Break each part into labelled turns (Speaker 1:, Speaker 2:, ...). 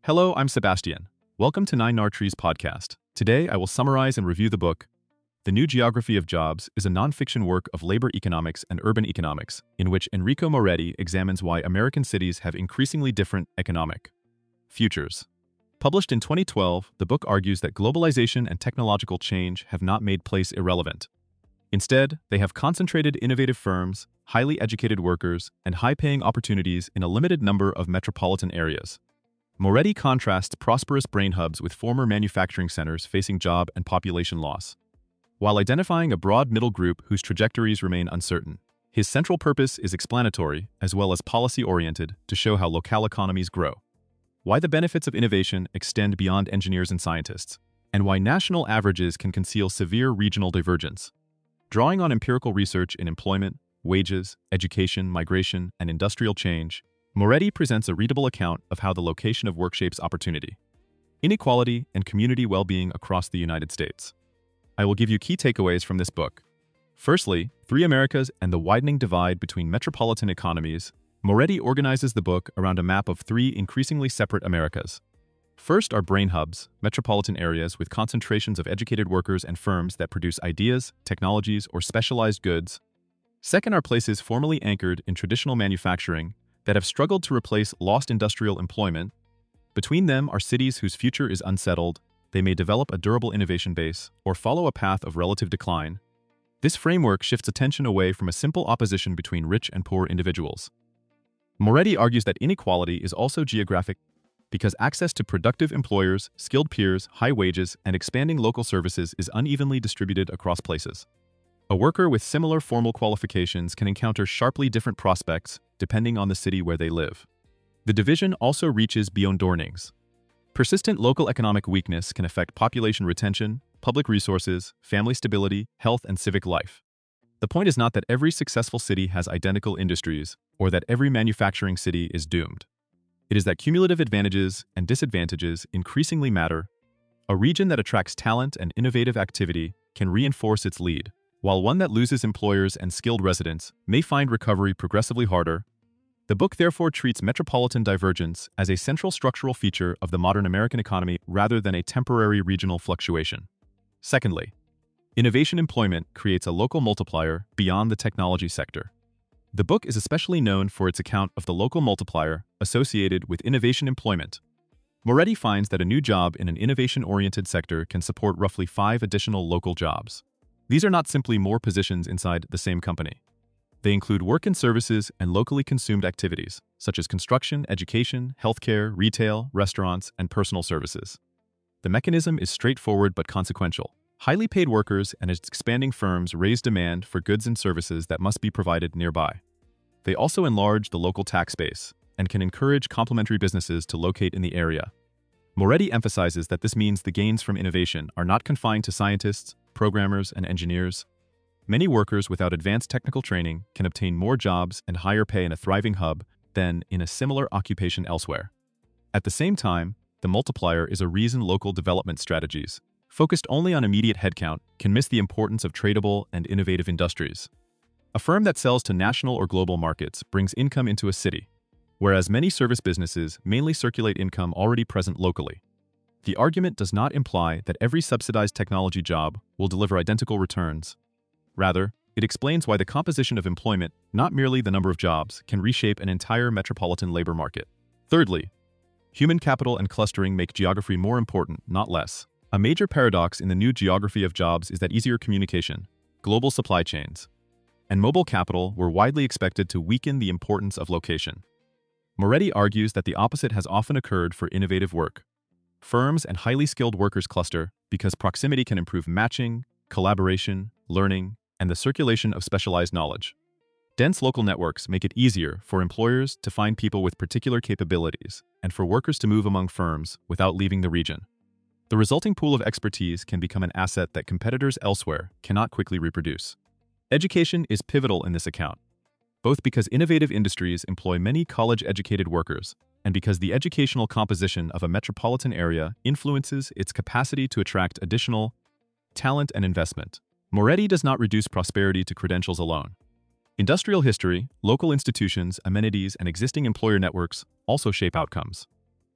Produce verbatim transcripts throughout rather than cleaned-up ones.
Speaker 1: Hello, I'm Sebastian. Welcome to Nine Nartrees podcast. Today, I will summarize and review the book, The New Geography of Jobs is a nonfiction work of labor economics and urban economics, in which Enrico Moretti examines why American cities have increasingly different economic futures. Published in twenty twelve, the book argues that globalization and technological change have not made place irrelevant. Instead, they have concentrated innovative firms, highly educated workers, and high-paying opportunities in a limited number of metropolitan areas. Moretti contrasts prosperous brain hubs with former manufacturing centers facing job and population loss, while identifying a broad middle group whose trajectories remain uncertain. His central purpose is explanatory, as well as policy-oriented, to show how locale economies grow, why the benefits of innovation extend beyond engineers and scientists, and why national averages can conceal severe regional divergence. Drawing on empirical research in employment, wages, education, migration, and industrial change, Moretti presents a readable account of how the location of work shapes opportunity, inequality, and community well-being across the United States. I will give you key takeaways from this book. Firstly, Three Americas and the widening divide between metropolitan economies. Moretti organizes the book around a map of three increasingly separate Americas. First are brain hubs, metropolitan areas with concentrations of educated workers and firms that produce ideas, technologies, or specialized goods. Second are places formerly anchored in traditional manufacturing that have struggled to replace lost industrial employment. Between them are cities whose future is unsettled. They may develop a durable innovation base or follow a path of relative decline. This framework shifts attention away from a simple opposition between rich and poor individuals. Moretti argues that inequality is also geographic because access to productive employers, skilled peers, high wages, and expanding local services is unevenly distributed across places. A worker with similar formal qualifications can encounter sharply different prospects depending on the city where they live. The division also reaches beyond Dornings. Persistent local economic weakness can affect population retention, public resources, family stability, health, and civic life. The point is not that every successful city has identical industries or that every manufacturing city is doomed. It is that cumulative advantages and disadvantages increasingly matter. A region that attracts talent and innovative activity can reinforce its lead, while one that loses employers and skilled residents may find recovery progressively harder. The book therefore treats metropolitan divergence as a central structural feature of the modern American economy rather than a temporary regional fluctuation. Secondly, innovation employment creates a local multiplier beyond the technology sector. The book is especially known for its account of the local multiplier associated with innovation employment. Moretti finds that a new job in an innovation-oriented sector can support roughly five additional local jobs. These are not simply more positions inside the same company. They include work and services and locally consumed activities, such as construction, education, healthcare, retail, restaurants, and personal services. The mechanism is straightforward but consequential. Highly paid workers and its expanding firms raise demand for goods and services that must be provided nearby. They also enlarge the local tax base and can encourage complementary businesses to locate in the area. Moretti emphasizes that this means the gains from innovation are not confined to scientists, programmers, and engineers. Many workers without advanced technical training can obtain more jobs and higher pay in a thriving hub than in a similar occupation elsewhere. At the same time, the multiplier is a reason local development strategies, focused only on immediate headcount, can miss the importance of tradable and innovative industries. A firm that sells to national or global markets brings income into a city, whereas many service businesses mainly circulate income already present locally. The argument does not imply that every subsidized technology job will deliver identical returns. Rather, it explains why the composition of employment, not merely the number of jobs, can reshape an entire metropolitan labor market. Thirdly, human capital and clustering make geography more important, not less. A major paradox in the new geography of jobs is that easier communication, global supply chains, and mobile capital were widely expected to weaken the importance of location. Moretti argues that the opposite has often occurred for innovative work. Firms and highly skilled workers cluster because proximity can improve matching, collaboration, learning, and the circulation of specialized knowledge. Dense local networks make it easier for employers to find people with particular capabilities and for workers to move among firms without leaving the region. The resulting pool of expertise can become an asset that competitors elsewhere cannot quickly reproduce. Education is pivotal in this account, both because innovative industries employ many college-educated workers and because the educational composition of a metropolitan area influences its capacity to attract additional talent and investment. Moretti does not reduce prosperity to credentials alone. Industrial history, local institutions, amenities, and existing employer networks also shape outcomes.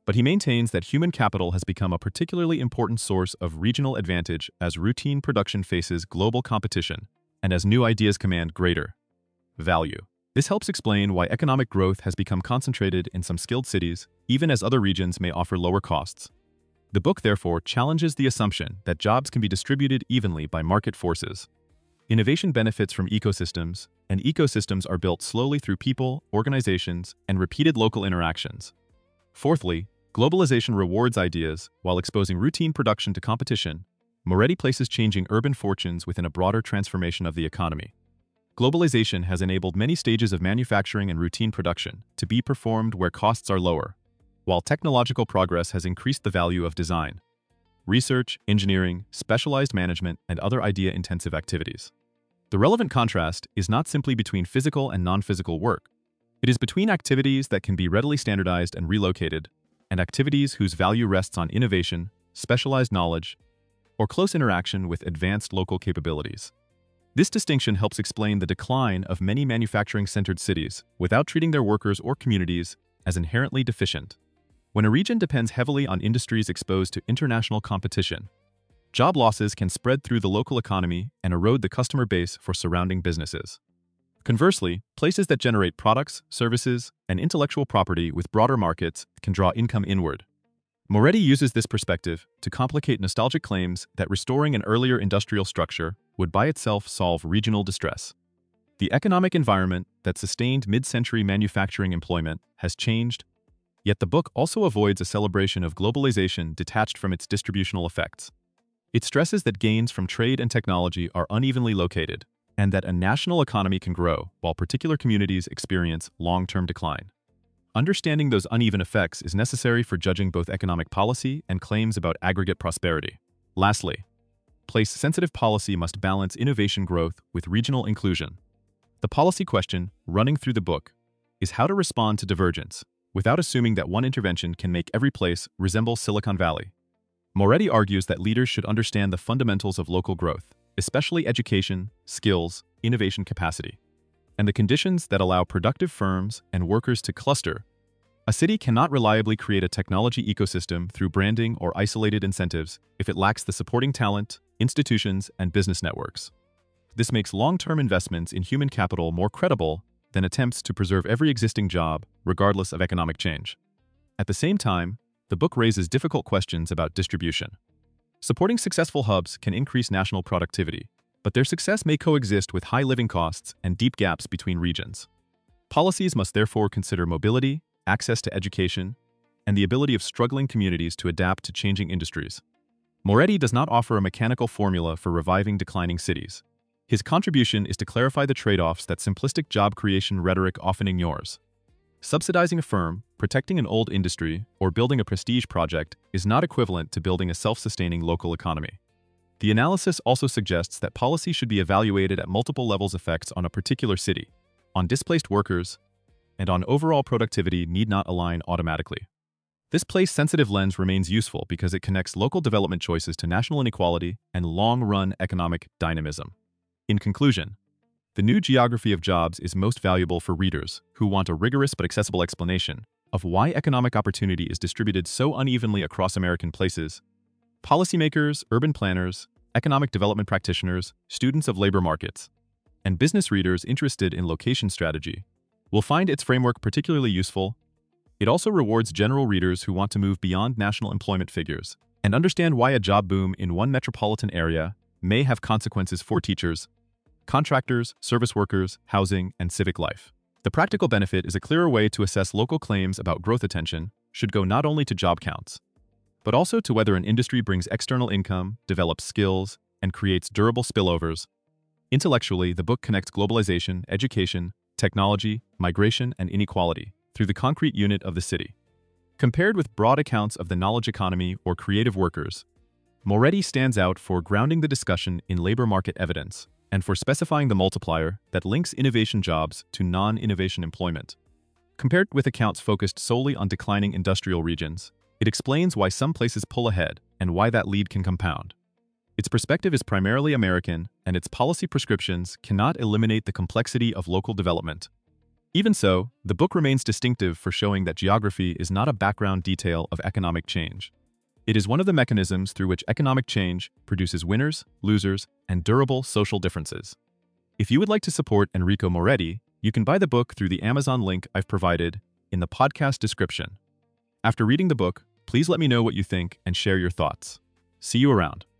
Speaker 1: But he maintains that human capital has become a particularly important source of regional advantage as routine production faces global competition and as new ideas command greater value. This helps explain why economic growth has become concentrated in some skilled cities, even as other regions may offer lower costs. The book, therefore, challenges the assumption that jobs can be distributed evenly by market forces. Innovation benefits from ecosystems, and ecosystems are built slowly through people, organizations, and repeated local interactions. Fourthly, globalization rewards ideas while exposing routine production to competition. Moretti places changing urban fortunes within a broader transformation of the economy. Globalization has enabled many stages of manufacturing and routine production to be performed where costs are lower, while technological progress has increased the value of design, research, engineering, specialized management, and other idea-intensive activities. The relevant contrast is not simply between physical and non-physical work. It is between activities that can be readily standardized and relocated, and activities whose value rests on innovation, specialized knowledge, or close interaction with advanced local capabilities. This distinction helps explain the decline of many manufacturing-centered cities without treating their workers or communities as inherently deficient. When a region depends heavily on industries exposed to international competition, job losses can spread through the local economy and erode the customer base for surrounding businesses. Conversely, places that generate products, services, and intellectual property with broader markets can draw income inward. Moretti uses this perspective to complicate nostalgic claims that restoring an earlier industrial structure would by itself solve regional distress. The economic environment that sustained mid-century manufacturing employment has changed, yet the book also avoids a celebration of globalization detached from its distributional effects. It stresses that gains from trade and technology are unevenly located, and that a national economy can grow while particular communities experience long-term decline. Understanding those uneven effects is necessary for judging both economic policy and claims about aggregate prosperity. Lastly, place-sensitive policy must balance innovation growth with regional inclusion. The policy question, running through the book, is how to respond to divergence, without assuming that one intervention can make every place resemble Silicon Valley. Moretti argues that leaders should understand the fundamentals of local growth, especially education, skills, innovation capacity, and the conditions that allow productive firms and workers to cluster. A city cannot reliably create a technology ecosystem through branding or isolated incentives if it lacks the supporting talent, institutions, and business networks. This makes long-term investments in human capital more credible than attempts to preserve every existing job, regardless of economic change. At the same time, the book raises difficult questions about distribution. Supporting successful hubs can increase national productivity, but their success may coexist with high living costs and deep gaps between regions. Policies must therefore consider mobility, access to education, and the ability of struggling communities to adapt to changing industries. Moretti does not offer a mechanical formula for reviving declining cities. His contribution is to clarify the trade-offs that simplistic job creation rhetoric often ignores. Subsidizing a firm, protecting an old industry, or building a prestige project is not equivalent to building a self-sustaining local economy. The analysis also suggests that policy should be evaluated at multiple levels effects on a particular city, on displaced workers, and on overall productivity need not align automatically. This place-sensitive lens remains useful because it connects local development choices to national inequality and long-run economic dynamism. In conclusion, The New Geography of Jobs is most valuable for readers who want a rigorous but accessible explanation of why economic opportunity is distributed so unevenly across American places. Policymakers, urban planners, economic development practitioners, students of labor markets, and business readers interested in location strategy will find its framework particularly useful. It also rewards general readers who want to move beyond national employment figures and understand why a job boom in one metropolitan area may have consequences for teachers, contractors, service workers, housing, and civic life. The practical benefit is a clearer way to assess local claims about growth. Attention should go not only to job counts, but also to whether an industry brings external income, develops skills, and creates durable spillovers. Intellectually, the book connects globalization, education, technology, migration, and inequality through the concrete unit of the city. Compared with broad accounts of the knowledge economy or creative workers, Moretti stands out for grounding the discussion in labor market evidence and for specifying the multiplier that links innovation jobs to non-innovation employment. Compared with accounts focused solely on declining industrial regions, it explains why some places pull ahead and why that lead can compound. Its perspective is primarily American, and its policy prescriptions cannot eliminate the complexity of local development. Even so, the book remains distinctive for showing that geography is not a background detail of economic change. It is one of the mechanisms through which economic change produces winners, losers, and durable social differences. If you would like to support Enrico Moretti, you can buy the book through the Amazon link I've provided in the podcast description. After reading the book, please let me know what you think and share your thoughts. See you around.